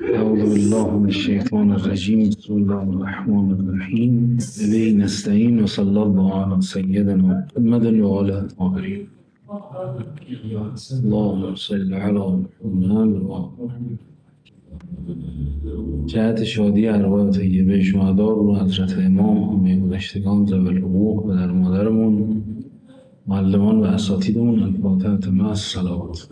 اعوذ بالله من الشیطان الرجیم. بسم الله الرحمن الرحیم. به نستعین و صلی الله علی سیدنا محمد و آله الطاهرین. اللهم صل علی محمد و آله. جهت شادی ارواح طیبه شهدا رو حضرت امام همه گذشتگان ذوی الحقوق و در مادرمون، معلمان و اساتیدمون، الفاتحه مع الصلوات.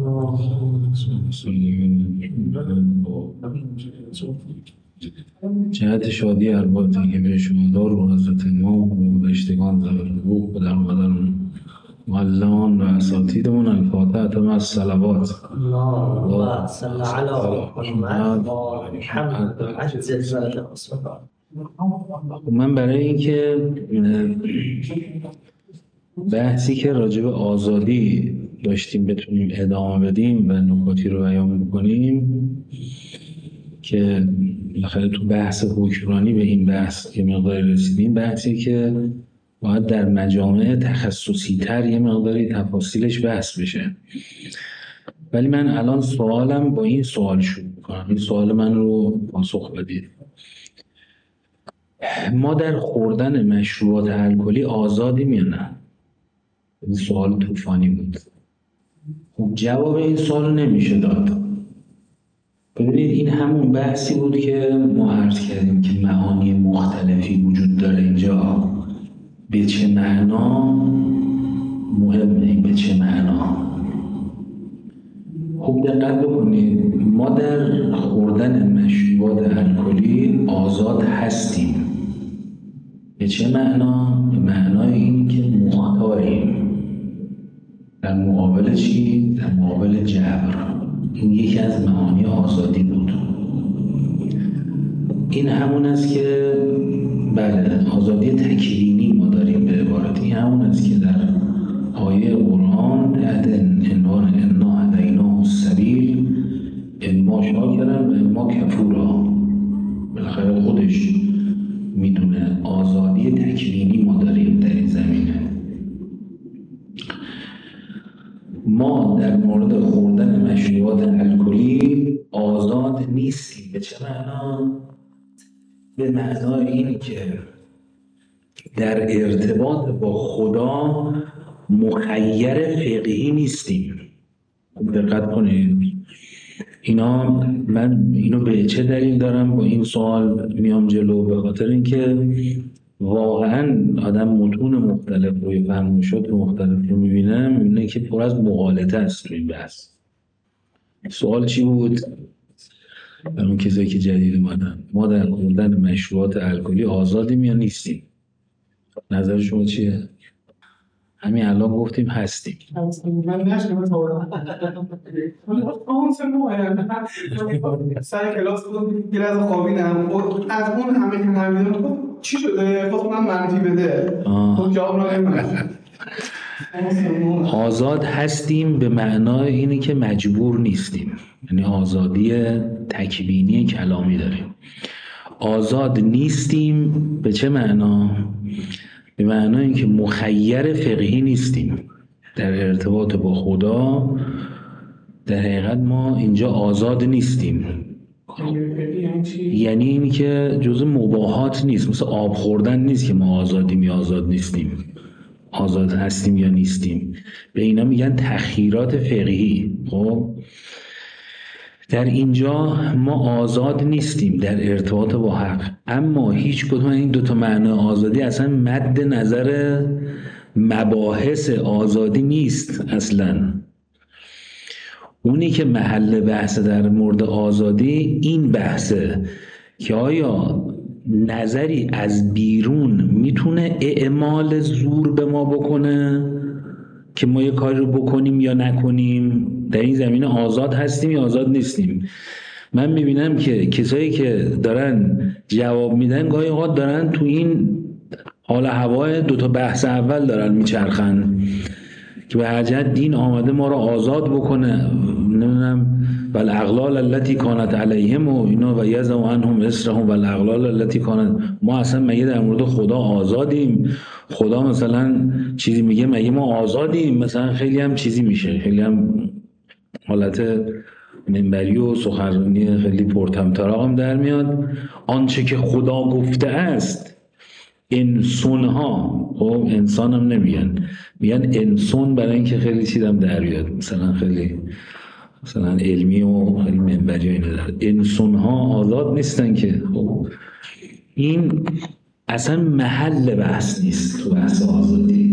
جهت شادی ارواح طیبه شهدا رو حضرت امام همه گذشتگان ذوی الحقوق و در مادرمون، معلمان و اساتیدمون، الفاتحه مع الصلوات. اللهم صل على محمد محمد عجز اسمك. من برای اینکه بحثی که راجع به آزادی داشتیم بتونیم ادامه بدیم و نکاتی رو بیان بکنیم که بالاخره تو بحث حکمرانی به این بحث یه مقداری رسیدیم، بحثی که باید در مجامع تخصصی تر یه مقداری تفاصیلش بحث بشه. ولی من الان سوالم با این سوال شروع میکنم، این سوال من رو پاسخ بدید. ما در خوردن مشروبات الکلی آزادیم یا نه؟ این سوال طوفانی بود. خب جواب این سوال نمیشه داد. ببینید این همون بحثی بود که ما عرض کردیم که معانی مختلفی وجود داره اینجا. به چه معنا مهمه، به چه معنا. خوب دقت بکنید، ما در خوردن مشروبات الکلی آزاد هستیم. به چه معنا؟ به معنای این که مختاریم. در مقابل چی؟ در مقابل جبر. این یکی از معانی آزادی بود. این همون است که بله، آزادی تکوینی ما داریم. به عبارتی این همون است که در آیه قرآن تحت عنوان انا هدیناه السبیل اما شاکرا و اما کفورا، بالاخره خودش میدونه آزادی تکوینی ما داریم در این زمینه. ما در مورد خوردن مشروبات الکلی آزاد نیستیم. به چه معنا؟ به معنای این که در ارتباط با خدا مخیر فقهی نیستیم. دقت کنید، من اینو به چه دلیل دارم با این سوال میام جلو؟ به خاطر اینکه واقعا آدم متون مختلف روی فرمایشات مختلف رو میبینه که پر از مغالطه است روی بحث. سوال چی بود؟ برای اون کسایی که جدید اومدن، ما در خوردن مشروبات الکلی آزادیم یا نیستیم؟ نظر شما چیه؟ همین الان گفتیم هستیم. من نشنم سر کلاس بود یه لحظه خوابیدم، از اون همه که نمیدونم چی شده؟ خواست من منفی بده. خب جواب را نمیدونم. آزاد هستیم به معنای اینه که مجبور نیستیم، یعنی آزادی تکوینی کلامی داریم. آزاد نیستیم به چه معنا؟ به معنای اینکه مخیر فقهی نیستیم. در ارتباط با خدا در حقیقت ما اینجا آزاد نیستیم. یعنی این که جزء مباحات نیست، مثل آب خوردن نیست که ما آزادیم یا آزاد نیستیم، آزاد هستیم یا نیستیم. به اینا میگن تخییرات فقهی. خب در اینجا ما آزاد نیستیم در ارتباط با حق، اما هیچ کدوم این دوتا معنی آزادی اصلا مد نظر مباحث آزادی نیست. اصلا اونی که محل بحث در مورد آزادی این بحثه که آیا نظری از بیرون میتونه اعمال زور به ما بکنه که ما یه کاری رو بکنیم یا نکنیم. در این زمینه آزاد هستیم یا آزاد نیستیم. من میبینم که کسایی که دارن جواب میدن گاهی اوقات دارن تو این حال هوای دوتا بحث اول دارن میچرخن که به هر جهت دین آمده ما رو آزاد بکنه، نمیدونم والاغلال التي كانت علیهم و اینا و یضع عنهم اصرهم والاغلال التي كانت. ما اصلا مگه در مورد خدا آزادیم؟ خدا مثلا چیزی میگه مگه ما آزادیم؟ مثلا خیلی هم چیزی میشه، خیلی هم حالت منبری و سخنرانی خیلی پرطمطراق هم در میاد. آنچه که خدا گفته است انسانها، خب انسان هم نمیگن، میگن انسان برای اینکه خیلی چیزم در بیاد، مثلا خیلی مثلا علمی و خیلی منبری و اینه داره. انسانها آزاد نیستن که، خب این اصلا محل بحث نیست تو بحث آزادی.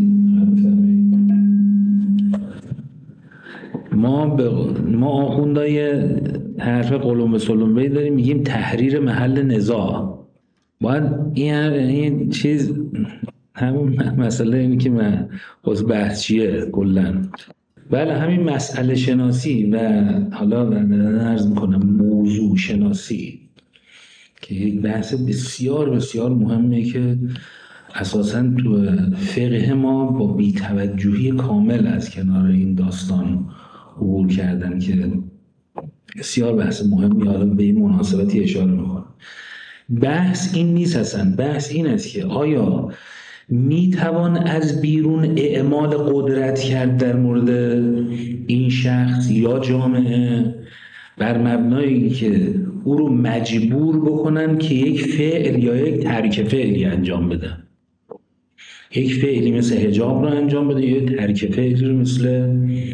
ما آخوندای حرف قلم به سلم داریم، میگیم تحریر محل نزاع. باید این چیز همون مسئله اینه که من باز بحثیه کلن. بله همین مسئله شناسی و حالا عرض میکنم موضوع شناسی که یک بحث بسیار بسیار مهمه که اساساً تو فقه ما با بی‌توجهی کامل از کنار این داستان عبور کردن که بسیار بحث مهمی، حالا به این مناسبتی اشاره میکنم. بحث این نیست اصلا، بحث این است که آیا میتوان از بیرون اعمال قدرت کرد در مورد این شخص یا جامعه بر مبنایی که او رو مجبور بکنن که یک فعل یا یک ترک فعلی انجام بده، یک فعلی مثل حجاب رو انجام بده یا یک ترک فعلی رو مثل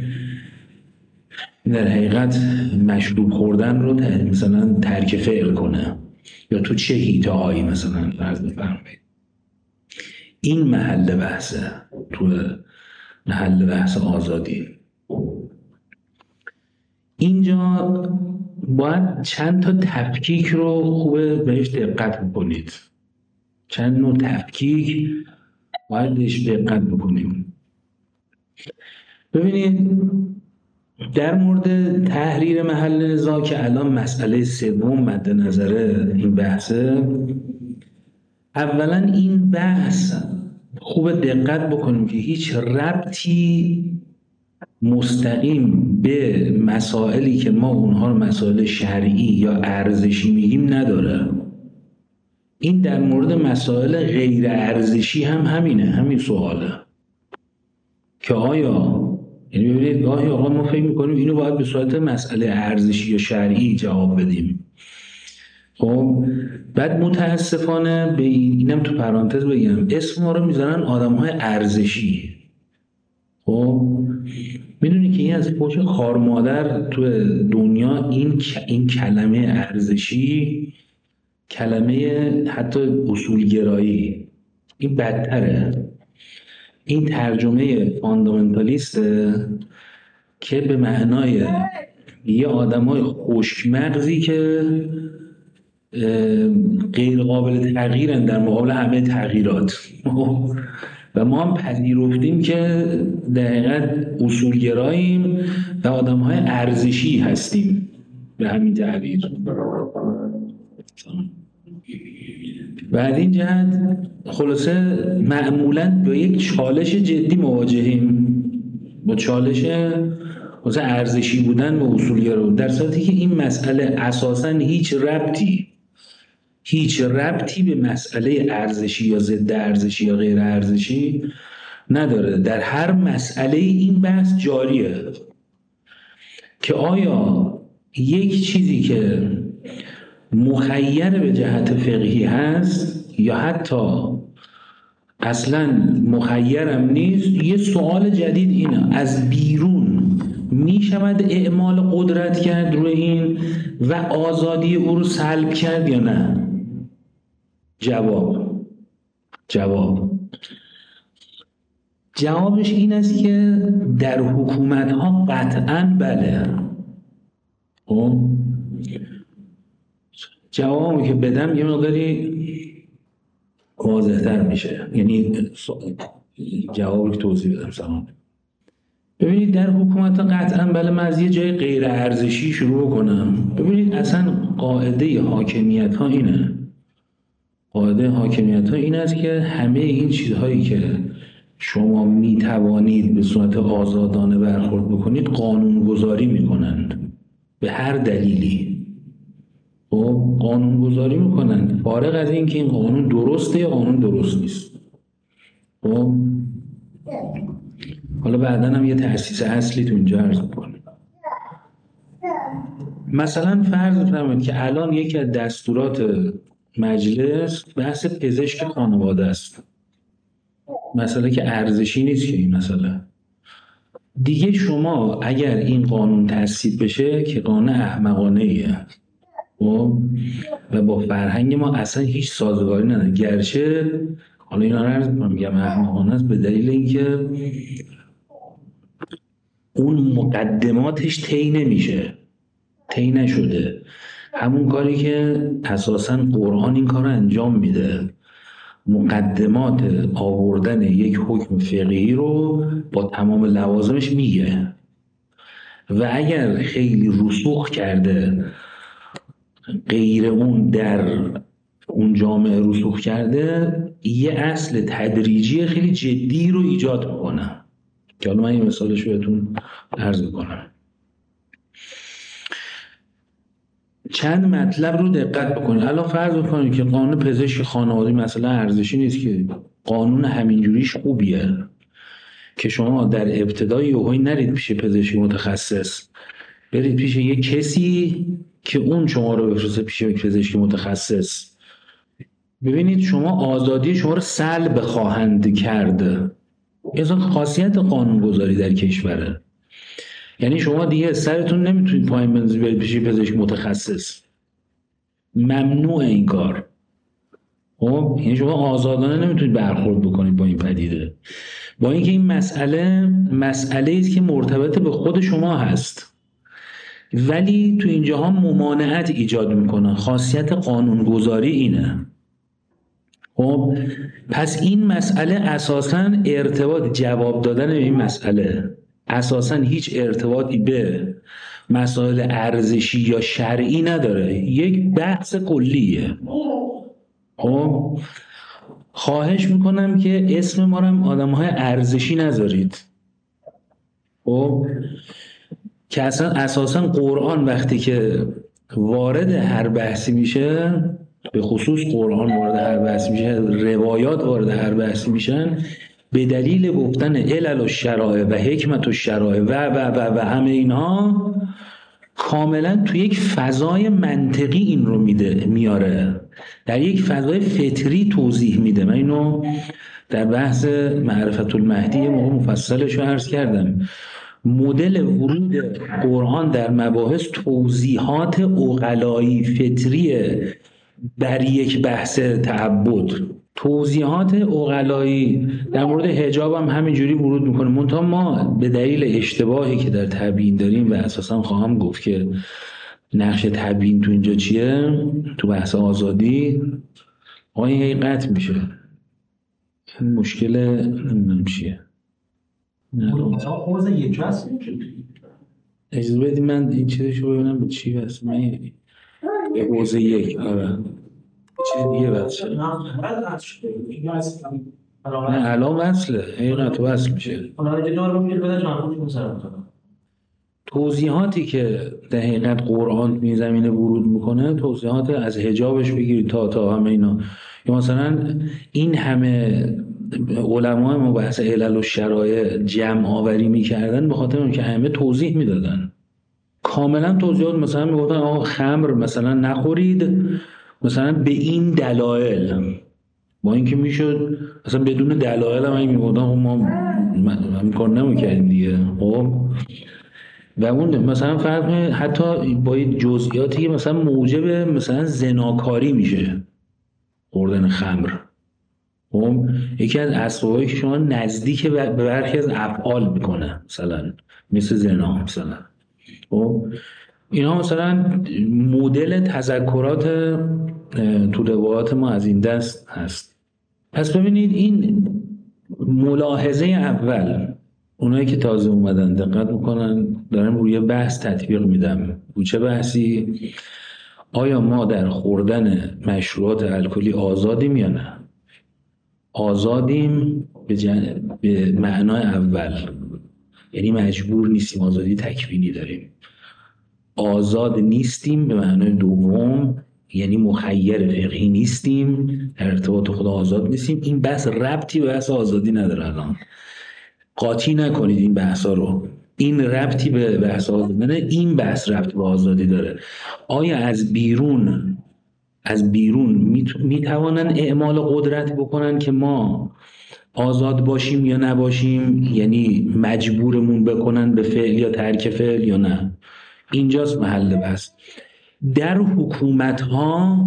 در حقیقت مشروب خوردن رو مثلا ترک فعل کنه، یا تو چه حیطه هایی مثلا فرض بفرمایید. این محل بحثه، تو محل بحث آزادی. اینجا باید چند تا تفکیک رو خوبه بهش دقت بکنید، چند نوع تفکیک باید بهش دقت بکنیم. ببینید در مورد تحریر محل نزاع که الان مسئله سوم مد نظر این بحثه، اولا این بحث خوب دقت بکنیم که هیچ ربطی مستقیم به مسائلی که ما اونها رو مسائل شرعی یا ارزشی میگیم نداره. این در مورد مسائل غیر ارزشی هم همینه، همین سواله که آیا، یعنی ببینید گاهی آقا ما فکر میکنیم اینو باید به صورت مسئله ارزشی یا شرعی جواب بدیم. خب بعد متاسفانه به اینم تو پرانتز بگم، اسم ما رو میذارن آدم‌های ارزشی. خب میدونی که این از فوش خار مادر تو دنیا این کلمه ارزشی، کلمه حتی اصولگرایی، این بدتره. این ترجمه فاندامنتالیسته که به معنای یه آدمای خوشمغزی که غیر قابل تغییرن در مقابل همه تغییرات. و ما هم پذیرفتیم که در حقیقت اصولگراییم و آدم‌های ارزشی هستیم به همین تعبیر. بعد این جهت خلاصه معمولاً با یک چالش جدی مواجهیم، با چالش واسه ارزشی بودن و اصولگرا، در صورتی که این مسئله اساساً هیچ ربطی به مسئله ارزشی یا ضد ارزشی یا غیر ارزشی نداره. در هر مسئله این بحث جاریه که آیا یک چیزی که مخیر به جهت فقهی هست یا حتی اصلا مخیرم نیست. یه سوال جدید اینه، از بیرون می شود اعمال قدرت کرد روی این و آزادی او رو سلب کرد یا نه؟ جوابش این است که در حکومت ها قطعاً بله. خب جوابی که بدم یه مقداری واضح‌تر میشه، یعنی جوابی که توضیح بدم سلام. ببینید در حکومت قطعاً بله. من از یه جای غیر ارزشی شروع کنم. ببینید اصلا قاعده حاکمیت ها اینه، قاعده حاکمیت ها این است که همه این چیزهایی که شما می توانید به صورت آزادانه برخورد بکنید قانونگذاری میکنند به هر دلیلی. خب قانونگذاری میکنند فارغ از این که این قانون درسته یا قانون درست نیست. خب حالا بعداً هم یه تأسیس اصلی تو اینجا عرض میکنم. مثلا فرض بفرمایید که الان یکی از دستورات مجلس بحث پزشک خانواده است، مسئله که ارزشی نیست که این مسئله دیگه. شما اگر این قانون تصویب بشه که قانون احمقانه ایه و با فرهنگ ما اصلا هیچ سازگاری نداره، گرچه حالا اینا رو عرض میگم احمقانه است به دلیل اینکه اون مقدماتش طی نشده. همون کاری که اساساً قرآن این کار رو انجام میده، مقدمات آوردن یک حکم فقهی رو با تمام لوازمش میگه و اگر خیلی رسوخ کرده غیر اون در اون جامعه رسوخ کرده، یه اصل تدریجی خیلی جدی رو ایجاد میکنه که حالا من این مثالش بهتون عرض میکنم. چند مطلب رو دقت بکنید. الان فرض بکنید که قانون پزشک خانوادگی مثلا ارزشی نیست که قانون همینجوریش خوبیه که شما در ابتدای یوهایی نرید پیش پزشک متخصص، برید پیش یک کسی که اون شما رو بفرسته پیش یک پزشک متخصص. ببینید شما آزادی شما رو سلب خواهند کرد. این خاصیت قانونگذاری در کشوره. یعنی شما دیگه سرتون نمیتونید پایین بندازید برید پیش پزشک متخصص، ممنوع این کار. خب یعنی شما آزادانه نمیتونید برخورد بکنید با این پدیده، با اینکه این مسئله است که مرتبط به خود شما هست، ولی تو اینجاها ممانعت ایجاد میکنه. خاصیت قانونگذاری اینه. خب پس این مسئله اساساً جواب دادن به این مسئله اساساً هیچ ارتباطی به مسائل ارزشی یا شرعی نداره، یک بحث کلیه. خب خواهش میکنم که اسم ما رو هم آدم‌های ارزشی نذارید. خب که اصلا اساساً قرآن وقتی که وارد هر بحثی میشه، به خصوص قرآن وارد هر بحثی میشه، روایات وارد هر بحثی میشن، به دلیل گفتن علل الشرایع و حکمت الشرایع و همه اینها کاملا تو یک فضای منطقی این رو میاره، در یک فضای فطری توضیح میده. من اینو در بحث معرفت المهدی یه موقع مفصلش رو عرض کردم. مدل ورود قرآن در مباحث توضیحات عقلایی فطریه در یک بحث تعبد. توضیحات عقلایی در مورد حجاب هم همینجوری ورود میکنه، منتها ما به دلیل اشتباهی که در تبیین داریم و اساسا خواهم گفت که نقش تبیین تو اینجا چیه، تو بحث آزادی این قطع میشه. این مشکل نمیدونم چیه. حوزه یک هست. اجازه بدید من این چیزشو ببینم به چی واسه من به حوزه یک. آره چیز دیگه بس نه الان وصله، حقیقت وصل میشه. توضیحاتی که در حقیقت قرآن می زمینه ورود میکنه، توضیحات از حجابش بگیرید تا همه اینا. یا مثلا این همه علمای مبحث علل و شرایع جمع آوری میکردن به خاطر اینکه همه توضیح میدادن، کاملا توضیحات. مثلا میگفتن آقا خمر مثلا نخورید مثلا به این دلایل، با اینکه میشد مثلا بدون دلایل هم میگفتن ما کار نمیکردیم دیگه. خب و اون مثلا فرق حتی با جزئیاتی که مثلا موجب مثلا زناکاری میشه خوردن خمر. خب یکی از اسبابی که شما نزدیک به برخی از افعال میکنه، مثلا مثل زنا مثلا. خب اینا مثلا مدل تذکرات تو روایات ما از این دست هست. پس ببینید این ملاحظه اول، اونایی که تازه اومدن دقت میکنن دارم روی بحث تطبیق میدم. رو چه بحثی؟ آیا ما در خوردن مشروبات الکلی آزادیم یا نه؟ آزادیم به معنای اول، یعنی مجبور نیستیم، آزادی تکوینی داریم. آزاد نیستیم به معنای دوم، یعنی مخیر فقهی نیستیم، در ارتباط خدا آزاد نیستیم. این بحث ربطی به بحث آزادی نداره. الان قاطی نکنید این بحثا رو. این ربطی به بحث آزادی نه، این بحث ربط به آزادی داره. آیا از بیرون میتوانن اعمال قدرت بکنن که ما آزاد باشیم یا نباشیم، یعنی مجبورمون بکنن به فعل یا ترک فعل یا نه؟ اینجاست محل بحث. در حکومت ها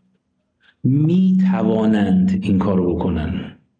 میتوانند این کارو بکنن.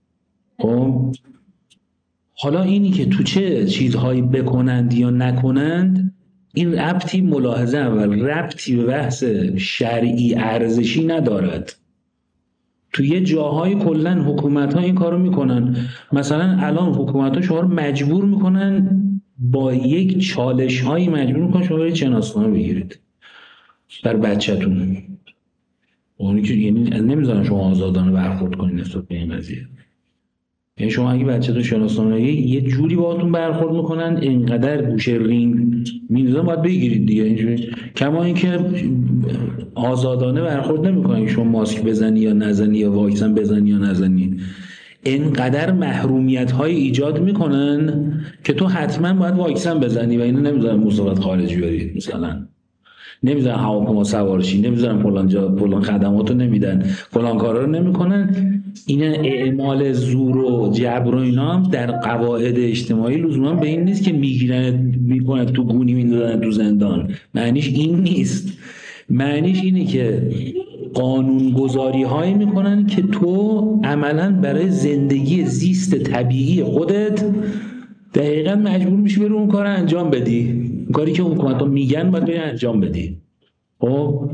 خب حالا اینی که تو چه چیزهایی بکنند یا نکنند، این ربطی، ملاحظه اول، ربطی به بحث شرعی ارزشی ندارد. تو یه جاهای کلن حکومت ها این کارو میکنن. مثلا الان حکومت ها شما رو مجبور میکنن، با یک چالش هایی مجبور میکنن شما برید شناسنامه بگیرید بر بچه‌تون. اونی که یعنی نمیذارن شما آزادانه برخورد کنید نسبت به این قضیه. یعنی شما اگه بچه‌تون شناسنامه یه جوری باهاتون برخورد میکنن، اینقدر گوشه رینگ میندازن باید بگیرید دیگه. اینجوری کما اینکه آزادانه برخورد نمیکنن شما ماسک بزنی یا نزنی یا واکسن بزنی یا نزنی. اینقدر محرومیت های ایجاد میکنن که تو حتما باید واکسن بزنی و اینو نمیذارن مسافرت خارجی برید، مثلا نمیذارن هواپیما سوار شی، نمیذارن فلان جا فلان خدماتو نمیدن، فلان کارا رو نمیکنن. این اعمال زور و جبر و اینا هم در قواعد اجتماعی لزوما به این نیست که میگیرن میکنن تو گونی میندازن تو زندان. معنیش این نیست. معنیش اینه که قانونگذاری هایی میکنن که تو عملا برای زندگی زیست طبیعی خودت دقیقا مجبور میشی بری اون کار انجام بدی. کاری که حکومت ها میگن باید بری انجام بدی. خب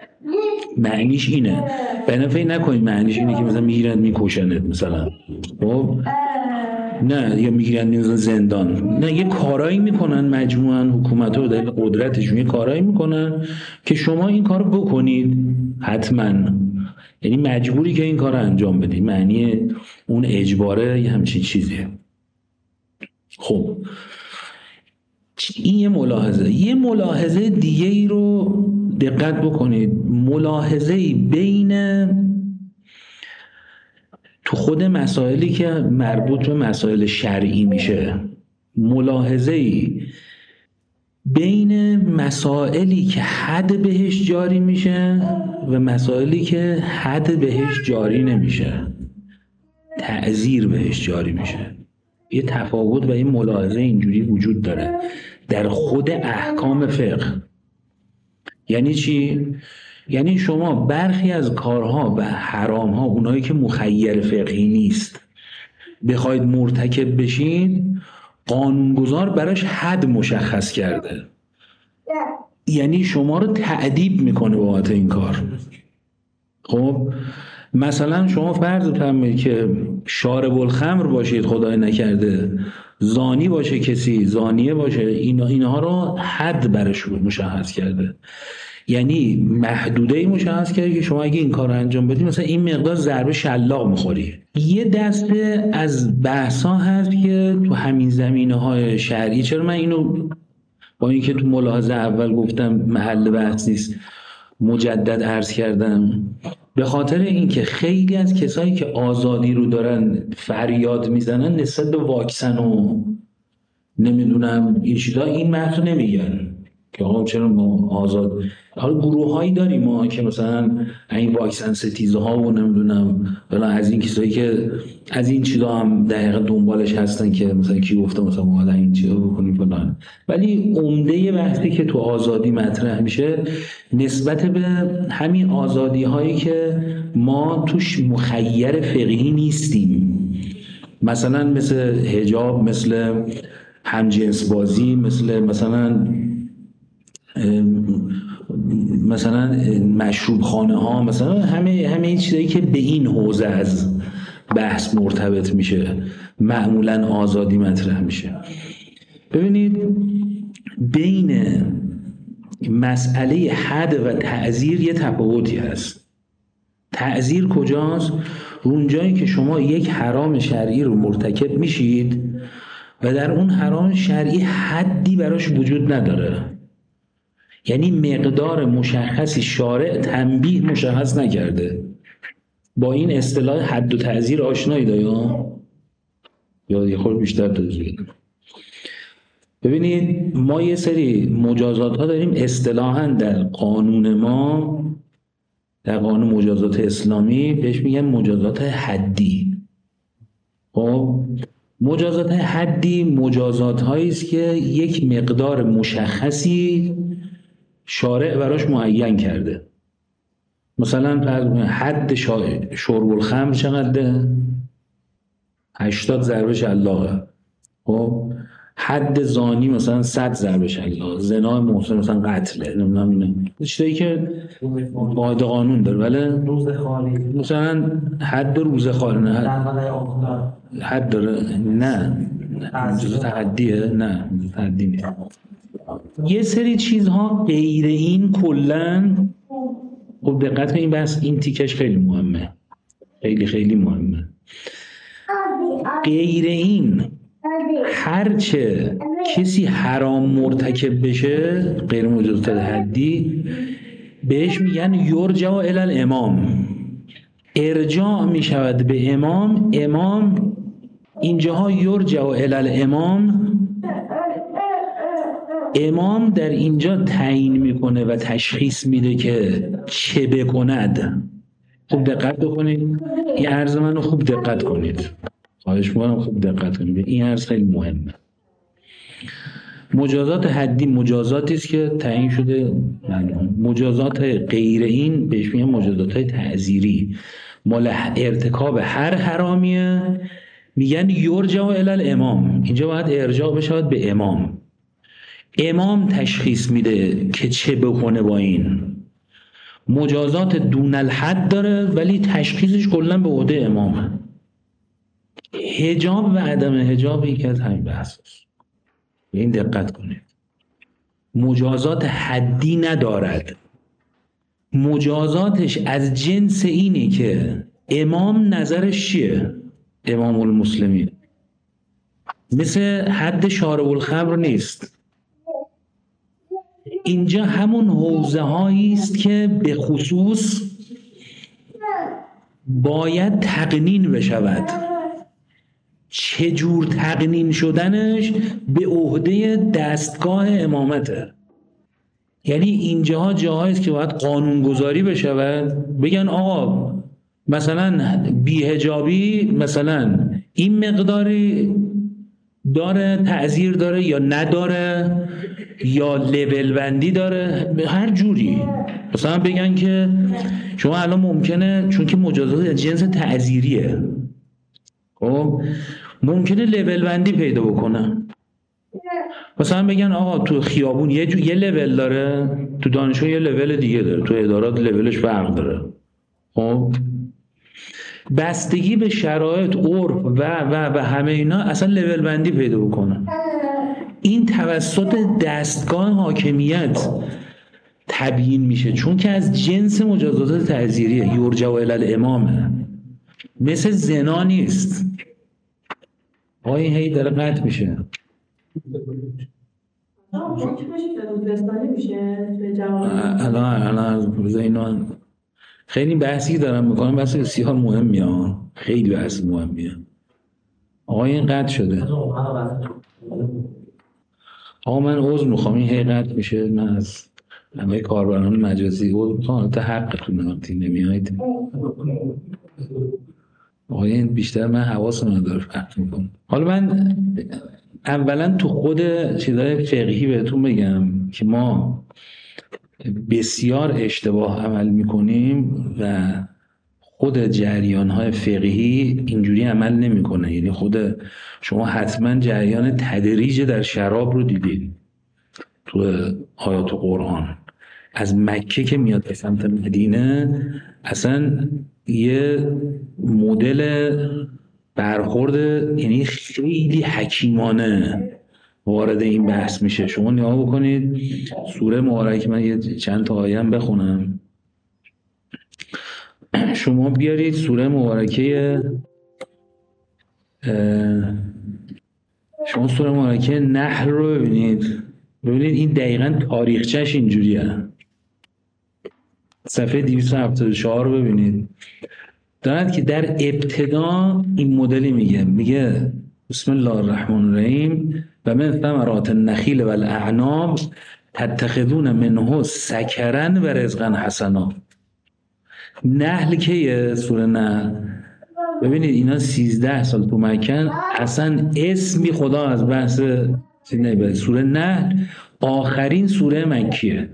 معنیش اینه. به نفعی نکنید معنیش اینه که مثلا میگیرن میکشنت مثلا. خب نه، یا میگیرن میزن زندان. نه، یه کارایی میکنن مجموعاً حکومت ها در قدرتشون، یه کارایی میکنن که شما این کارو بکنید حتما، یعنی مجبوری که این کار رو انجام بدید. معنی اون اجباره یه همچین چیزیه. خب این یه ملاحظه دیگه ای رو دقت بکنید. ملاحظه بین تو خود مسائلی که مربوط به مسائل شرعی میشه، ملاحظه بین مسائلی که حد بهش جاری میشه و مسائلی که حد بهش جاری نمیشه، تعزیر بهش جاری میشه. یه تفاوت و یه ملاحظه اینجوری وجود داره در خود احکام فقه. یعنی چی؟ یعنی شما برخی از کارها و حرامها، اونایی که مخیر فقهی نیست، بخواید مرتکب بشین، قانونگذار براش حد مشخص کرده. یعنی شما رو تأدیب میکنه بابت این کار. خب مثلا شما فرض بفرمایید که شارب الخمر باشید، خدای نکرده زانی باشه، کسی زانیه باشه، اینها رو حد براش مشخص کرده. یعنی محدوده‌ای مشخص کرده که شما اگه این کار رو انجام بدید مثلا این مقدار ضربه شلاق می‌خوری. یه دسته از بحث‌ها هست که تو همین زمینه‌های شرعی، چرا من اینو با اینکه تو ملاحظه اول گفتم محل بحث نیست مجدد عرض کردم، به خاطر اینکه خیلی از کسایی که آزادی رو دارن فریاد میزنن نسبت به واکسن و نمیدونم این چیزا این متن نمیگن که آقا چرا ما آزاد. حالا گروه‌هایی داریم ما که مثلا این واکسن ستیزه ها و نمیدونم ولی از این کسایی که از این چیزا هم دقیقاً دنبالش هستن که مثلا کی گفته مثلا ما این چیزا بکنیم فلان. ولی عمده بحثی که تو آزادی مطرح میشه نسبت به همین آزادی هایی که ما توش مخیر فقهی نیستیم، مثلا مثل حجاب، مثل همجنس بازی، مثلا مشروب خانه ها، مثلا همه این چیزایی که به این حوزه از بحث مرتبط میشه معمولا آزادی مطرح میشه. ببینید بین مسئله حد و تعزیر یه تفاوتی هست. تعزیر کجاست؟ اونجایی که شما یک حرام شرعی رو مرتکب میشید و در اون حرام شرعی حدی براش وجود نداره، یعنی مقدار مشخصی شارع تنبیه مشخص نکرده. با این اصطلاح حد و تعزیر آشنایید یا یه خورده بیشتر توضیح بدم. ببینید ما یه سری مجازات ها داریم اصطلاحاً در قانون ما، در قانون مجازات اسلامی بهش میگن مجازات حدی. خب مجازات حدی مجازات هایی است که یک مقدار مشخصی شارع براش معین کرده. مثلا حد شرب الخمر چقدره؟ 80 ضرب شلاقه. خب حد زانی مثلا 100 ضرب شلاقه، زنا محسن مثلا قتله، نمیدونم اینا چیزایی که قاعده قانون داره. ولی روز خالی مثلا حد روز خالی نه حد داره، نه مجازات حدیه، نه مجازات حدی نیست. یه سری چیزها غیر این کلن. خب دقت کنید، بس این تیکش خیلی مهمه، خیلی خیلی مهمه. غیر این هرچه کسی حرام مرتکب بشه غیر مجازات حدی بهش میگن یرجع الی الامام، ارجاع میشود به امام. امام اینجاها یرجع الی الامام، امام در اینجا تعیین میکنه و تشخیص میده که چه بکند. خوب دقت بکنید، این عرض منو خوب دقت کنید، خواهش میکنم خوب دقت کنید، این عرض خیلی مهمه. مجازات حدی مجازاتی است که تعیین شده. مجازات غیر این بهش میگن مجازات تعزیری، مال ارتکاب هر حرامیه، میگن یرجع الی الامام. اینجا باید ارجاع بشود به امام. امام تشخیص میده که چه بکنه با این. مجازات دون الحد داره ولی تشخیصش کلا به عهده امامه. حجاب و عدم حجاب یکی از همین بحث است. به این دقت کنید. مجازات حدی ندارد، مجازاتش از جنس اینه که امام نظرش چیه، امام المسلمین. مثل حد شارب الخمر نیست. اینجا همون حوزه هایی است که به خصوص باید تقنین بشود. چجور تقنین شدنش به عهده دستگاه امامته. یعنی اینجاها جاهایی است که باید قانونگذاری بشود، بگن آقا مثلا بی‌حجابی مثلا این مقداری داره، تعزیر داره یا نداره، یا لول بندی داره، هر جوری. مثلا بگن که شما الان ممکنه، چون که مجازات جنس تعزیریه، خب ممکنه لول بندی پیدا بکنه. مثلا بگن آقا تو خیابون یه لول داره، تو دانشگاه یه لول دیگه داره، تو ادارات لولش فرق داره. خب بستگی به شرایط، عرف و همه اینا اصلا لول بندی پیدا بکنه. این توسط دستگاه حاکمیت تبیین میشه، چون که از جنس مجازات تعزیریه، یرجع الی الامامه، مثل زنا نیست. این هی داره قطع میشه. الان خیلی بحثی دارم میکنم، بحث بسیار مهمیه، خیلی بحث مهمیه. این قطع شده. من عذر میخوام، این هی قطع میشه. من از همه کاربران مجازی عذر میخوام، تا حقتون وقتی نمیاید. این بیشتر من حواسم نداره فرق میکنم. حالا من اولا تو خود چیزای فقهی بهتون بگم که ما بسیار اشتباه عمل میکنیم و خود جریان‌های فقهی اینجوری عمل نمیکنه. یعنی خود شما حتما جریان تدریج در شراب رو دیدید تو آیات قرآن. از مکه که میاد به سمت مدینه اصلا یه مدل برخورد یعنی خیلی حکیمانه وارد این بحث میشه. شما نگاه بکنید سوره مبارکه، من یه چند تا آیه بخونم. شما بیارید سوره مبارکه، شما سوره مبارکه نحل رو ببینید این دقیقاً تاریخچه‌اش اینجوریه. صفحه 274 رو ببینید، دارد که در ابتدا این مدلی میگه بسم الله الرحمن الرحیم و من ثمرات النخیل و الاعناب تتخذون منه سکرا و رزقا حسنا. نحل کیه؟ سوره نحل. ببینید اینا 13 سال تو مکن، اصلا اسمی خدا از بحث سوره نحل آخرین سوره مکیه.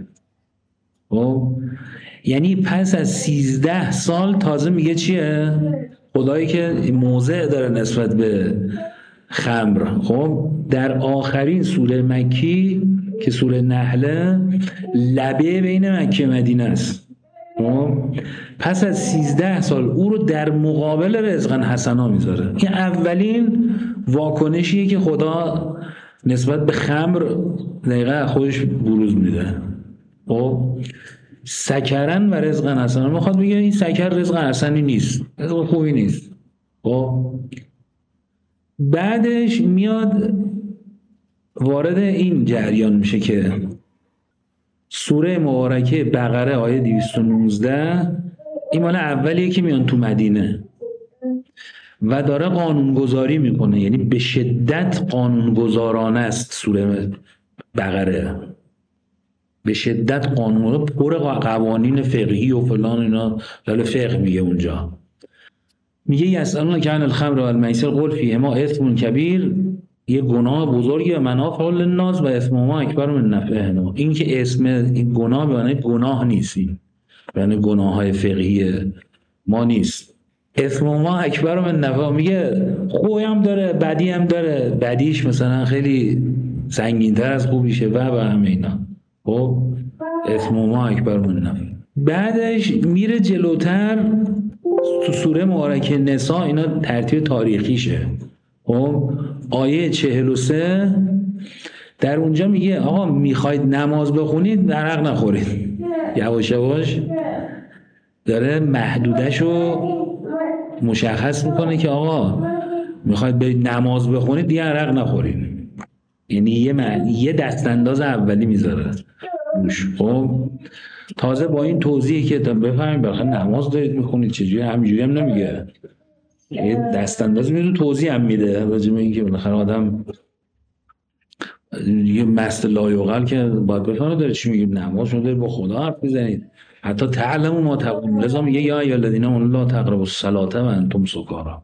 یعنی پس از 13 سال تازه میگه چیه؟ خدایی که موضع داره نسبت به خمر. خب در آخرین سوره مکی که سوره نحله، لبه بین مکه مدینه است. پس از 13 سال او رو در مقابل رزقا حسنا میذاره. این اولین واکنشیه که خدا نسبت به خمر دقیقا خودش بروز میده. خب سکرن و رزقا حسنا میخواد بگه این سکر رزق حسنی نیست، رزق خوبی نیست. خب بعدش میاد وارد این جریان میشه که سوره مبارکه بقره آیه 219 این مال اولیه که میان تو مدینه و داره قانونگذاری میکنه، یعنی به شدت قانونگذارانه است. سوره بقره به شدت قانون پر قوانین فقهی و فلان اینا، داره فقه میگه اونجا. میگه یسألونک عن الخمر و المیسر قل فیهما اثم کبیر، یه گناه بزرگی و منافع للناس و اثمهما اکبر من نفعهما. این که اسم این گناه به معنی گناه نیست، یعنی گناه های فقهی ما نیست. اثمهما اکبر من نفعهما میگه خوبی هم داره بدی هم داره، بدیش مثلا خیلی سنگین‌تر از خوبیشه و همه اینا. خب اثمهما اکبر من نفعهما. بعدش میره جلوتر تو سوره مبارکه نساء، اینا ترتیب تاریخیشه. خب آیه 43 در اونجا میگه آقا میخواید نماز بخونید عرق نخورید. یواش یواش داره محدودشو مشخص میکنه که آقا میخواید به نماز بخونید دیگه عرق نخورید. یعنی یه دستانداز اولی میذاره. خب تازه با این توضیحی که بفهمید بخاطر نماز دارید میخونید چجوری، همینجوری هم نمیگه، یه دستانداز میده، توضیح هم میده راجع به اینکه بالاخره آدم یه مست لایوقل که باید بفهمه داره چی میگه. نماز شما دارید با خدا حرف میزنید، حتی تعلموا ما تقولون. لذا میگه یا ایها الذین آمنوا لا تقربوا الصلاة و انتم سکاری.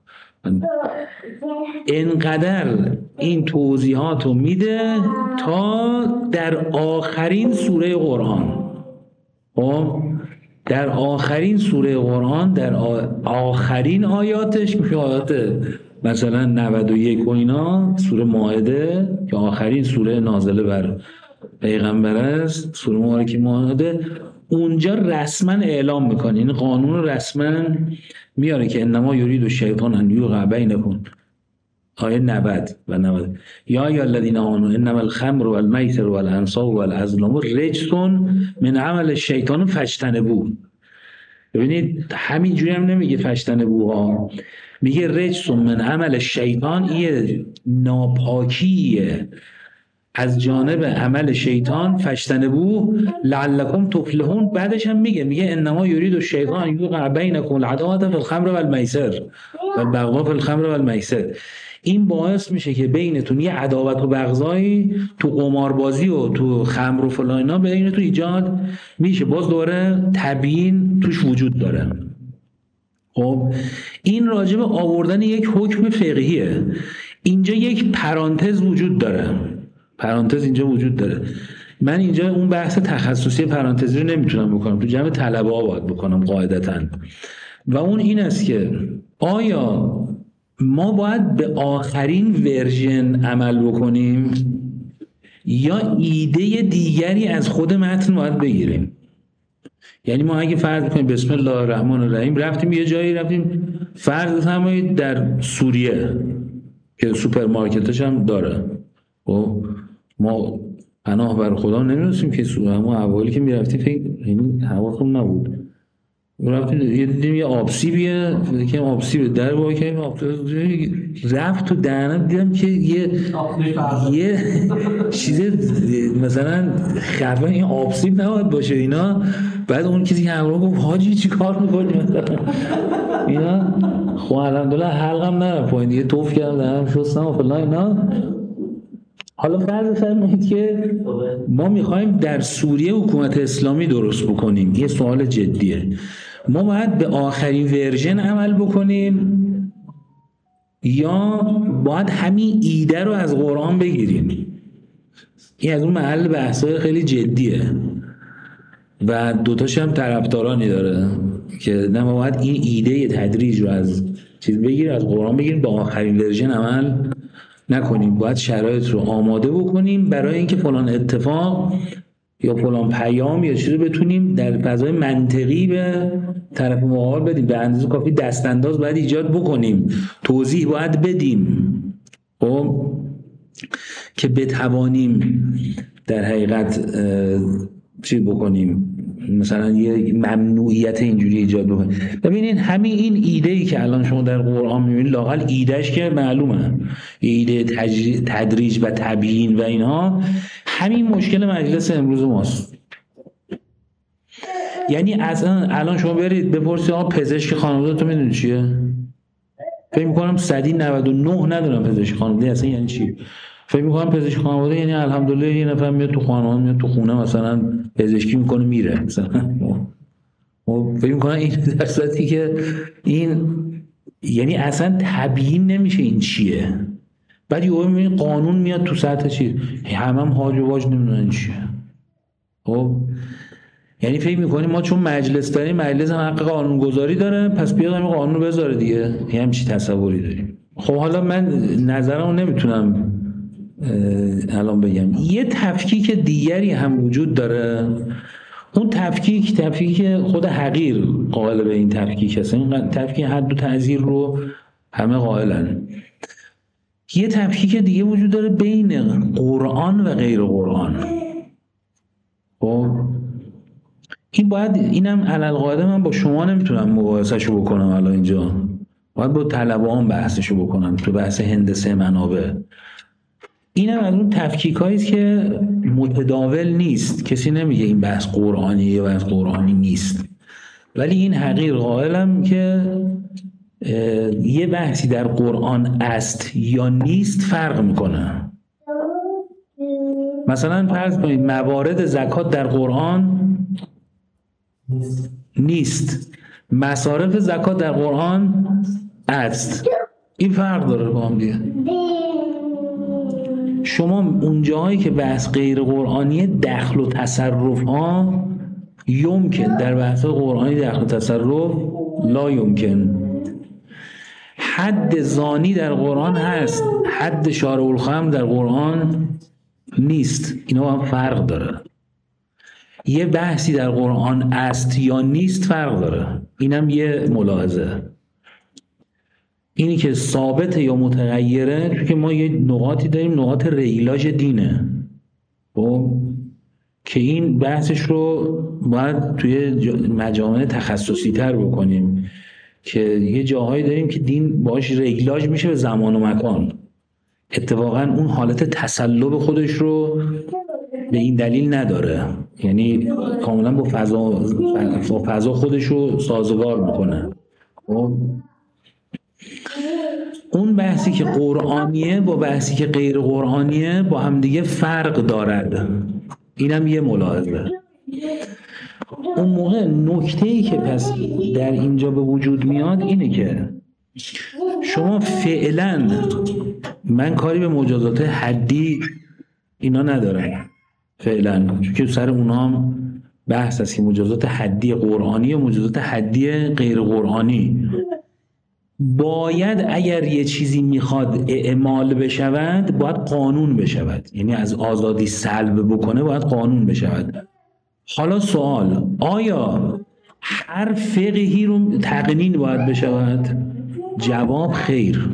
اینقدر این توضیحات رو میده تا در آخرین سوره قرآن. در آخرین سوره قرآن در آخرین آیاتش میشه آیات مثلا 91 و اینا، سوره مائده که آخرین سوره نازله بر پیغمبر است، سوره مبارکه مائده، اونجا رسما اعلام میکنه، این قانون رسما میاره که انما یرید الشیطان ان یوقع بینکم، آیه 90 و 90 یا ایها الذین آمنوا انما الخمر والمیسر والانصاب والازلام رجس من عمل الشیطان فاجتنبوه. ببینید همینجوری هم نمیگه فاجتنبوها، میگه رجس من عمل الشیطان، یه ناپاکیه از جانب عمل شیطان، فاجتنبوه لعلکم تفلحون. بعدش هم میگه انما یرید الشیطان یوقع بینکم العداوة فی الخمر والمیسر والبغضاء فی الخمر والمیسر. این باعث میشه که بینتون یه عداوت و بغضایی تو قماربازی و تو خمر و فلان اینا بینتون ایجاد میشه. باز دوره تبیین توش وجود داره. خب این راجع به آوردن یک حکم فقهیه. اینجا یک پرانتز وجود داره، پرانتز اینجا وجود داره. من اینجا اون بحث تخصصی پرانتزی رو نمیتونم بکنم، تو جمع طلبه ها باید بکنم قاعدتاً، و اون این است که آیا ما باید به آخرین ورژن عمل بکنیم یا ایده دیگری از خود متن باید بگیریم. یعنی ما اگه فرض کنیم بسم الله الرحمن الرحیم رفتیم یه جایی، رفتیم فرض کنید در سوریه که سوپرمارکتش هم داره، و ما پناه بر خدا نمی‌رسیم که ما اولی که می‌رفتیم فکر این حواسم نبود، رفتیم یه دیدیم یه آبسیبیه که آبسیب در با که رفت تو دهنم، دیدم که یه چیز مثلا خفن این آبسیب نباید باشه اینا، بعد اون کسی که همراه گفت حاجی چی کار میکنی اینا؟ خب الحمدلله حلقم نرم پایین دیگه، توف کردم دهنم شستم و فلان اینا. حالا فرض فرمایید که ما میخوایم در سوریه حکومت اسلامی درست بکنیم، یه سوال جدیه، ما باید به آخرین ورژن عمل بکنیم یا باید همین ایده رو از قرآن بگیریم؟ این از اون محل بحثای خیلی جدیه و دوتاش هم طرفدارانی داره که نه ما باید این ایده تدریج رو از چیز بگیریم، از قرآن بگیریم، به آخرین ورژن عمل نکنیم، باید شرایط رو آماده بکنیم برای اینکه فلان اتفاق یا فلان پیام یا چیزی بتونیم در فضای منطقی به طرف مقابل بدیم، به اندازه کافی دستانداز باید ایجاد بکنیم، توضیح باید بدیم خب که بتوانیم در حقیقت چی بکنیم، مثلا یه ممنوعیت اینجوری ایجاد بکنیم. ببینین همین این ایده‌ای که الان شما در قرآن می‌بینید لااقل ایدهش که معلومه، ایده تدریج و تبیین و اینها، همین مشکل مجلس امروز ماست. یعنی اصلا الان شما برید بپرسید آقا پزشک خانواده‌تون میدونید چیه؟ فکر می‌کنم 199 ندونم پزشک خانواده اصلا یعنی چی. فکر می‌کنم پزشک خانواده یعنی الحمدلله یه نفر میاد تو خانواده، میاد تو خونه مثلا پزشکی میکنه میره مثلا. فکر می‌کنم این در صورتی که این یعنی اصلا تبیین نمیشه این چیه. بعد یهو میبینی قانون میاد تو سطح چیز، هم هاج و واج نمیدونن چیه. خب یعنی فکر می‌کنیم ما چون مجلس داریم، مجلس هم حق قانونگذاری داره، پس بیاد همین قانون رو بذاره دیگه. یه همچین تصوری داریم. خب حالا من نظرمو نمیتونم الان بگم. یه تفکیک دیگری هم وجود داره. اون تفکیک خود حقیر قائل به این تفکیک هست. این تفکیک حد و تعزیر رو همه قائلن. یه تفکیک دیگه وجود داره بین قرآن و غیر قرآن. خب این باید، اینم علالقاعده من با شما نمیتونم مباحثه‌شو بکنم الان اینجا، باید با طلبه‌ام بحثشو بکنم تو بحث هندسه منابع. اینم از اون تفکیکایی است که متداول نیست، کسی نمیگه این بحث قرآنیه یا بحث قرآنی نیست، ولی این حقیر قائلم که یه بحثی در قرآن است یا نیست فرق میکنه. مثلا فرض کنید موارد زکات در قرآن نیست، مصارف زکات در قرآن است. این فرق داره با هم دیگه. شما اون جاهایی که بحث غیر قرآنی، دخل و تصرف ها یمکن، در بحث قرآنی دخل و تصرف لا یمکن. حد زانی در قرآن هست، حد شارع الخمر در قرآن نیست. اینا هم فرق داره. یه بحثی در قرآن است یا نیست فرق داره. اینم یه ملاحظه. اینی که ثابته یا متغیره، چون که ما یه نقاطی داریم، نقاط ریلاژ دینه، خب که این بحثش رو باید توی مجامع تخصصی تر بکنیم، که یه جاهایی داریم که دین باهاش ریلاژ میشه به زمان و مکان. اتفاقا اون حالت تسلب خودش رو به این دلیل نداره، یعنی کاملا با فضا خودش رو سازگار میکنه. خب اون بحثی که قرآنیه با بحثی که غیر قرآنیه با هم دیگه فرق دارد. اینم یه ملاحظه. اون موقع نکته‌ای که پس در اینجا به وجود میاد اینه که شما فعلا، من کاری به مجازات حدی اینا ندارم فعلا، چون که سر اونها هم بحث هست که مجازات حدی قرآنی و مجازات حدی غیر قرآنی. باید اگر یه چیزی میخواد اعمال بشود باید قانون بشود، یعنی از آزادی سلب بکنه باید قانون بشود. حالا سوال، آیا هر فقهی رو تقنین باید بشود؟ جواب خیر.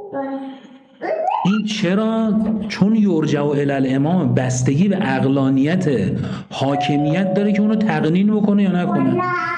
این چرا؟ چون یرجع الی الامام، بستگی به عقلانیت حاکمیت داره که اونو تقنین بکنه یا نکنه.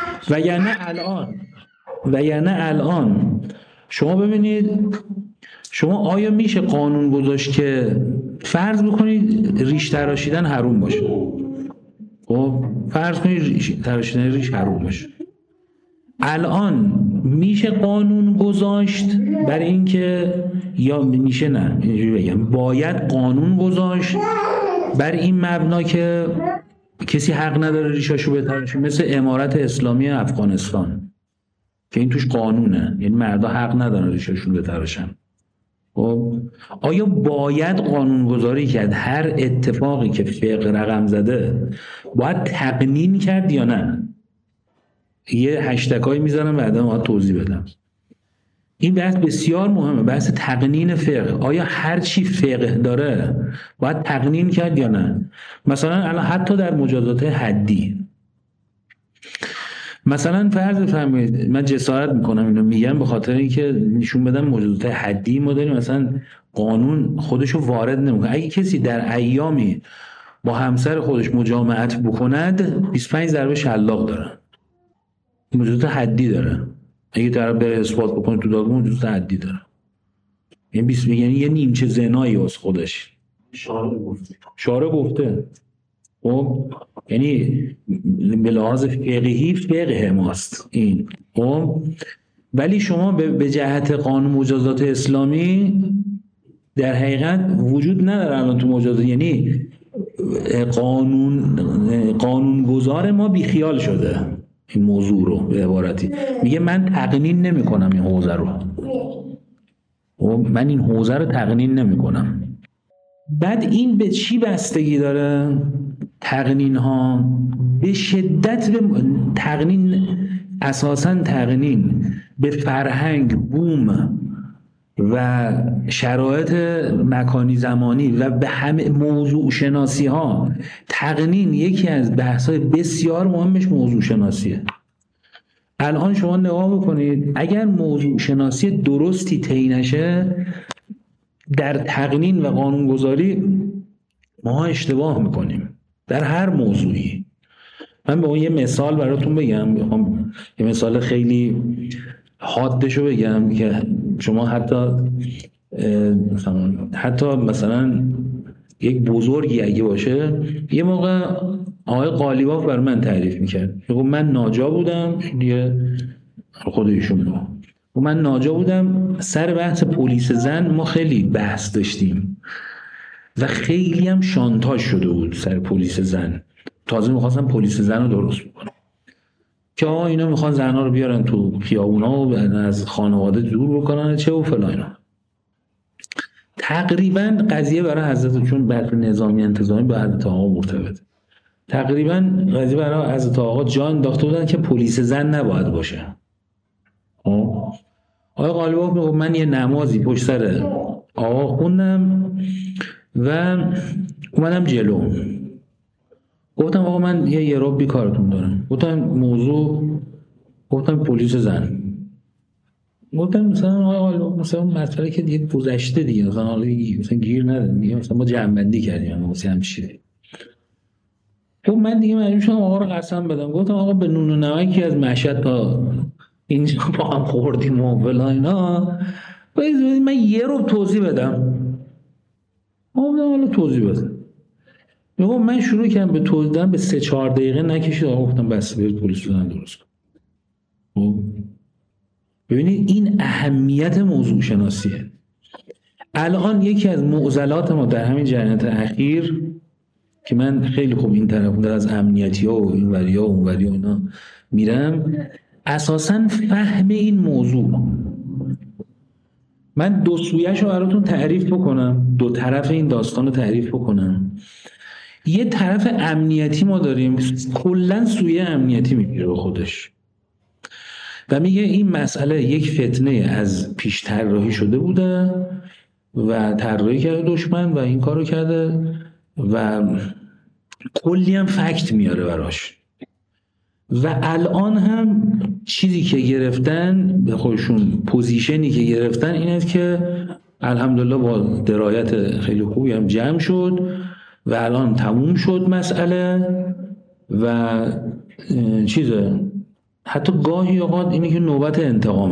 وگرنه الان شما ببینید، شما آیا میشه قانون گذاشت که فرض بکنید ریش تراشیدن حرام باشه؟ خب فرض کنید تراشیدن ریش حروم باشه. الان میشه قانون گذاشت بر این که، یا میشه نه اینجوری بگم، باید قانون گذاشت بر این مبنا که کسی حق نداره ریشاشو بتراشه، مثل امارت اسلامی افغانستان که این توش قانونه، یعنی مردا حق ندارن ریشاشون بتراشن. خب آیا باید قانون گذاری کرد هر اتفاقی که فقه رقم زده باید تقنین کرد یا نه؟ یه هشتگ‌هایی میذارم بعدا باید توضیح بدم. این بحث بسیار مهمه، بحث تقنین فقه. آیا هر چی فقه داره باید تقنین کرد یا نه؟ مثلا الان حتی در مجازات حدی، مثلا فرض بفرمایید، من جسارت میکنم اینو میگم به خاطر اینکه نشون بدم مجازات حدی ما داریم، مثلا قانون خودشو وارد نمیکنه. اگه کسی در ایامی با همسر خودش مجامعت بکند 25 ضربه شلاق داره، مجازات حدی داره. اگه طرف بره اثبات بکنه تو دادگاه مجازات حدی داره، یعنی یه نیمچه زنایی واسه خودش. شارع گفته. خب یعنی به لحاظ فقهی فقه ماست این. خب ولی شما به جهت قانون مجازات اسلامی در حقیقت وجود نداره الان تو مجازات، یعنی قانونگذار ما بیخیال شده این موضوع رو، به عبارتی میگه من تقنین نمی کنم این حوزه رو، من این حوزه رو تقنین نمی کنم. بعد این به چی بستگی داره؟ تقنین ها به شدت تقنین، اساساً تقنین به فرهنگ، بوم و شرایط مکانی زمانی و به همه موضوع شناسی ها. تقنین یکی از بحث‌های بسیار مهمش موضوع شناسیه. الان شما نگاه بکنید، اگر موضوع شناسی درستی طی نشه در تقنین و قانونگذاری ما اشتباه میکنیم در هر موضوعی. من به اون یه مثال براتون بگم، میخوام یه مثال خیلی حادشو بگم که شما حتی مثلا یک بزرگی اگه باشه، یه موقع آقای قالیباف بر من تعریف میکرد، میگه من ناجا بودم، دیگه خود ایشون بود، من ناجا بودم سر بحث پلیس زن ما خیلی بحث داشتیم و خیلی هم شانتاژ شده بود سر پلیس زن. تازه میخواستم پلیس زن رو درست بکنم که اینا میخوان زنها رو بیارن تو خیابونا و از خانواده دور بکنن چه و فلان اینا. تقریبا قضیه برای حضرت، چون بحث نظامی انتظامی با حضرت آقا مرتبطه، تقریبا قضیه برای حضرت آقا جان انداخته بودن که پلیس زن نباید باشه. آقای قالیباف میگه من یه نمازی پشت سر آقا خوندم و اومدم جلو، گفتم آقا من یه ربی کارتون دارم، گفتم پلیس زن، گفتم مثلا آقای قالیباف مثلا مسئله که دیگه گذشته دیگه، مثلا حالا مثلا گیر ندادیم دیگه، مثلا ما جمع‌بندی کردیم مثلا همچین. خب من دیگه مجبور شدم آقا رو قسم بدم، گفتم آقا به نون و نمکی از مشهد تا اینجا با هم خوردیم و فلان اینا، من یه رو توضیح بدم. حالا توضیح بدم. میگم من شروع کردم به توضیح دادن، به 3-4 دقیقه نکشید، آقا گفتم بس برید پلیس بدن درست کن. ببینید این اهمیت موضوع شناسیه. الان یکی از معضلات ما در همین جریانات اخیر که من خیلی خوب این طرف در از امنیتی ها و این وریا و اون وریا اینا میرم، اساساً فهم این موضوع. من دو سویش رو براتون تعریف بکنم، دو طرف این داستان رو تعریف بکنم. یه طرف امنیتی ما داریم، کلاً سویه امنیتی میگیره به خودش و میگه این مسئله یک فتنه از پیش طراحی شده بوده و طراحی کرده دشمن و این کارو کرده و کلی هم فکت میاره براش. و الان هم چیزی که گرفتن به خودشون، پوزیشنی که گرفتن این است که الحمدلله با درایت خیلی خوبی هم جمع شد و الان تموم شد مسئله و حتی گاهی اوقات اینه که نوبت انتقام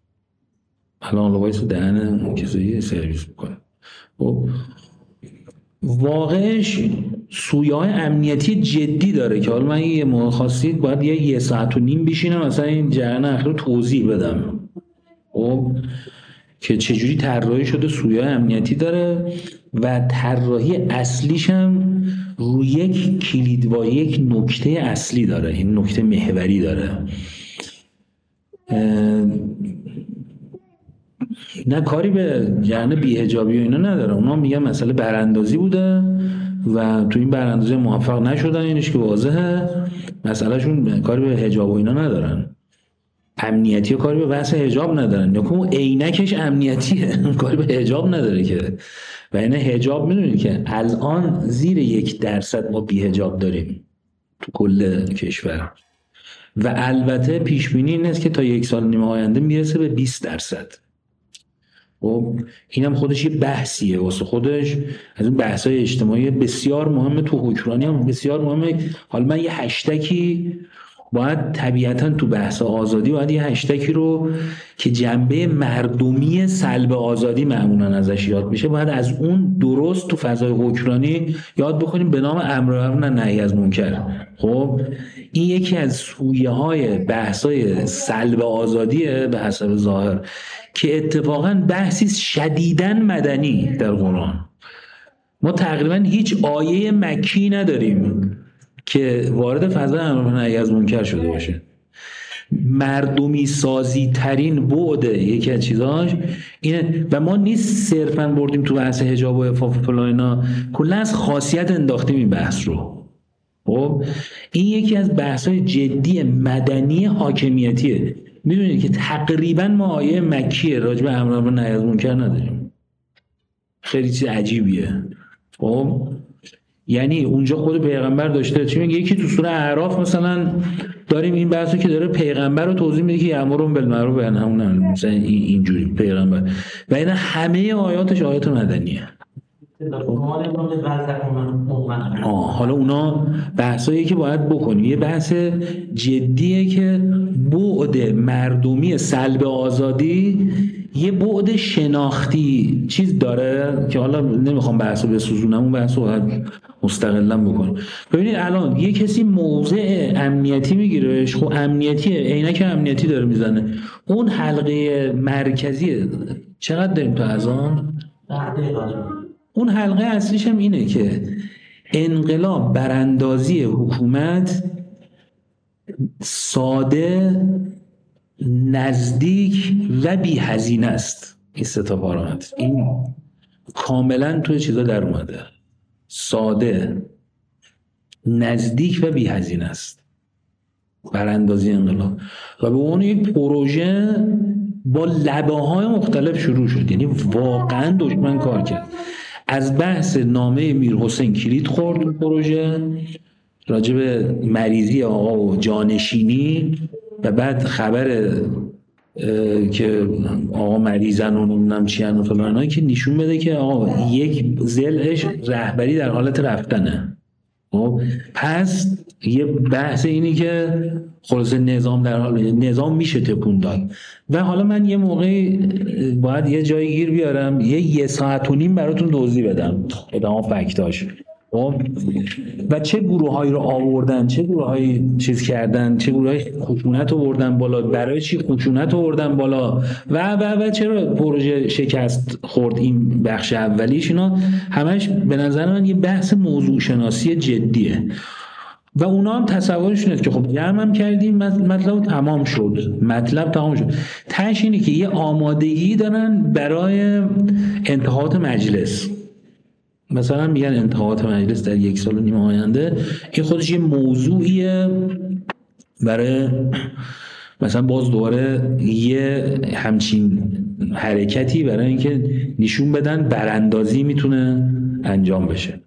الان لوایس دهن کسایی سرویس میکنه. واقعش سویه‌های امنیتی جدی داره که حالا من یه موقع خواستید باید یه ساعت و نیم بشینم مثلا این جریان اخیر رو توضیح بدم خب که چجوری طراحی شده سویه‌های امنیتی داره و طراحی اصلیش هم روی یک کلید و یک نکته اصلی داره، این نکته محوری داره. نه کاری به جریان بی‌حجابی و اینا نداره، اونا میگن مسئله براندازی بوده و تو این براندازی موفق نشدن، اینش که واضحه. مسئلهشون کاری به حجاب و اینا ندارن، امنیتی و کاری به بحث حجاب ندارن، یا اون عینکش امنیتیه کاری به حجاب نداره که. و این حجاب میدونید که الان زیر 1% ما بی‌حجاب داریم تو کل کشور و البته پیش بینی این است که تا 1 سال و نیم آینده میرسه به 20%. خب اینم خودش یه بحثیه واسه خودش، از اون بحث‌های اجتماعی بسیار مهمه، تو حکمرانی هم بسیار مهمه. حالا من یه هشتکی باید طبیعتاً تو بحث آزادی باید یه هشتکی رو که جنبه مردمی سلب آزادی معمولاً ازش یاد میشه باید از اون درست تو فضای حکمرانی یاد بکنیم به نام امر معروف و نهی از منکر. خب این یکی از سویه‌های بحث‌های سلب آزادیه به حسب ظاهر که اتفاقاً بحثی شدیداً مدنی در قرآن. ما تقریباً هیچ آیه مکی نداریم که وارد فضای امر و نهی از منکر شده باشه. مردمی سازی ترین بعد یکی از چیزاش اینه و ما نیست صرفاً بردیم تو بحث حجاب و عفاف و فلان اینا، کلا از خاصیت انداختیم این بحث رو. خب این یکی از بحث‌های جدی مدنی حاکمیتیه. میدونید که تقریباً ما آیه مکی راجع به امر و نهی از منکر نداریم. خیلی چیز عجیبیه. خب یعنی اونجا خود پیغمبر داشته چی میگه، یکی تو سوره اعراف مثلا داریم این بحثو که داره پیغمبر رو توضیح میده که یأمرون بالمعروف و ینهون عن المنکر، مثلا اینجوری پیغمبر و اینا همه آیاتش آیات مدنیه. حالا اونا بحثایی که باید بکنیم یه بحث جدیه که بعد مردمی سلب آزادی یه بعد شناختی چیز داره که حالا نمیخوام بحثو بسوزونم، اون بحثو باید مستقلا بکنیم. ببینید الان یه کسی موضع امنیتی میگیرهش، خب امنیتیه، عینک امنیتی داره میزنه، اون حلقه مرکزی چقدر داریم تا اذان؟ اون حلقه اصلیش هم اینه که انقلاب براندازی حکومت ساده، نزدیک و بی هزینه است. این سه تا پارامتر این کاملا توی چیزا در اومده، ساده، نزدیک و بی هزینه است براندازی انقلاب و به اون یک پروژه با لبه‌های مختلف شروع شد. یعنی واقعا دشمن کار کرد. از بحث نامه میرحسین کلید خورد اون پروژه راجع به مریضی آقا و جانشینی و بعد خبر که آقا مریضن و نمیدونم چی ان و فلان که نشون بده که آقا یک ضلعش رهبری در حالت رفتنه. خب پس یه بحث اینی که خلاصه نظام در حال نظام میشه تکون داد و حالا من یه موقعی باید یه جایی گیر بیارم یه ساعت و نیم براتون توضیح بدم ادامه فکتاش. و چه گروهایی رو آوردن، چه گروهایی چیز کردن، چه گروهایی خشونت آوردن بالا، برای چی خشونت آوردن بالا و چرا پروژه شکست خورد. این بخش اولیش اینا همش به نظر من یه بحث موضوع شناسی جدیه و اونا هم تصورشونه که خب جمع هم کردیم مطلب تمام شد. تهش اینه که یه آمادگی دارن برای انتخابات مجلس. مثلا میگن انتخابات مجلس در 1 سال و نیم آینده، این خودش یه موضوعیه برای مثلا باز دوباره یه همچین حرکتی برای اینکه نشون بدن براندازی میتونه انجام بشه.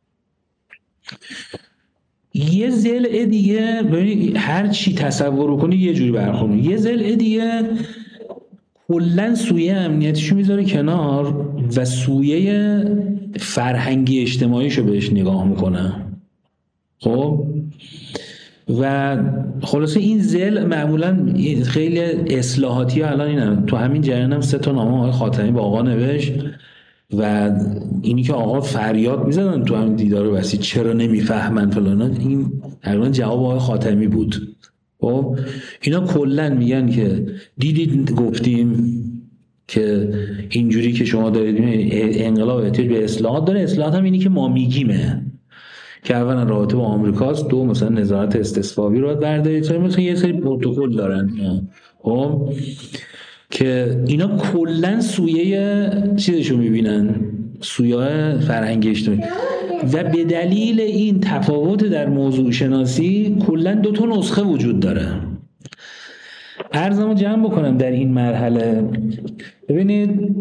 یه ضلع دیگه ببینید هر چی تصور کنی یه جوری برخونه. یه ضلع دیگه کلن سویه امنیتیشو میذاره کنار و سویه فرهنگی اجتماعیشو بهش نگاه میکنه. خب و خلاصه این ضلع معمولا خیلی اصلاحاتی ها الان اینه. تو همین جریان هم 3 تا نامه آقای خاتمی با آقا نوشت و اینی که آقا فریاد میزدن تو همین دیدار وسیع چرا نمیفهمن فلانا، این تقریبا جواب آقای خاتمی بود. خب اینا کلا میگن که دیدید گفتیم که اینجوری که شما دارید انقلاب احتیاج به اصلاحات داره، اصلاحات هم اینی که ما میگیمه که اولا رابطه با آمریکاست، دو مثلا نظارت استصوابی رو بردارید، مثلا یه سری پروتکل دارن. خب که اینا کلا سویه چیزشو میبینن، سویه فرهنگی اجتماعی، و به دلیل این تفاوت در موضوع شناسی کلا دو تا نسخه وجود داره. عرضمو جمع بکنم در این مرحله. ببینید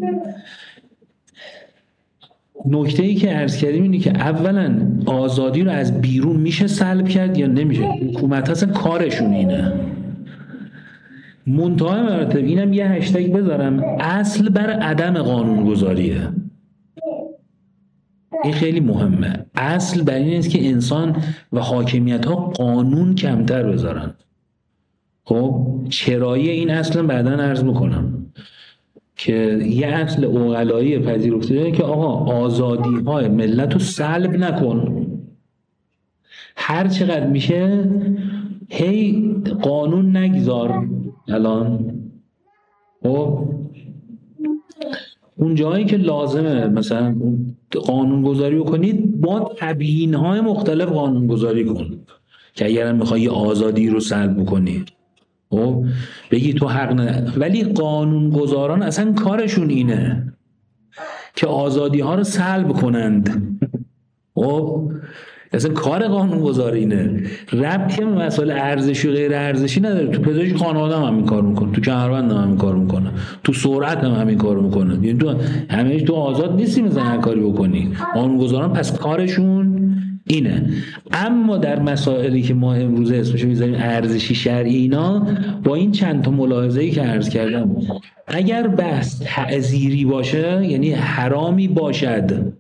نکته‌ای که عرض کردیم اینه که اولا آزادی رو از بیرون میشه سلب کرد یا نمیشه؟ حکومت اصلا کارشون اینه. منتهای مراتب اینم یه هشتگ بذارم، اصل بر عدم قانونگذاریه. این خیلی مهمه. اصل بر این است که انسان و حاکمیت ها قانون کمتر بذارن. خب چرایی این اصلا بعداً عرض میکنم که یه اصل عقلایی پذیرفته داره که آقا آزادی های ملت رو سلب نکن، هر چقدر میشه هی قانون نگذار. الان خب اون جایی که لازمه مثلا قانون گذاری بکنید با تبیین های مختلف قانون گذاری کن که اگر میخوای آزادی رو سلب بکنی خب بگی تو حق نه، ولی قانون گذاران اصلا کارشون اینه که آزادی ها رو سلب کنند. خب اصلا کار قانون گذار اینه، ربطی به مسائل ارزشی و غیر ارزشی نداره. تو پزشک خانواده هم همین کار میکنه، تو کمربند هم همین کار میکنه، تو سرعت هم همین کار میکنه. یعنی تو همه تو آزاد نیستی مثلا هر کاری بکنی. قانون گذاران پس کارشون اینه. اما در مسائلی که ما امروز اسمش میذاریم ارزشی شرعی، اینا با این چند تا ملاحظه‌ای که عرض کردم، اگر بحث تعزیری باشه یعنی حرامی باشد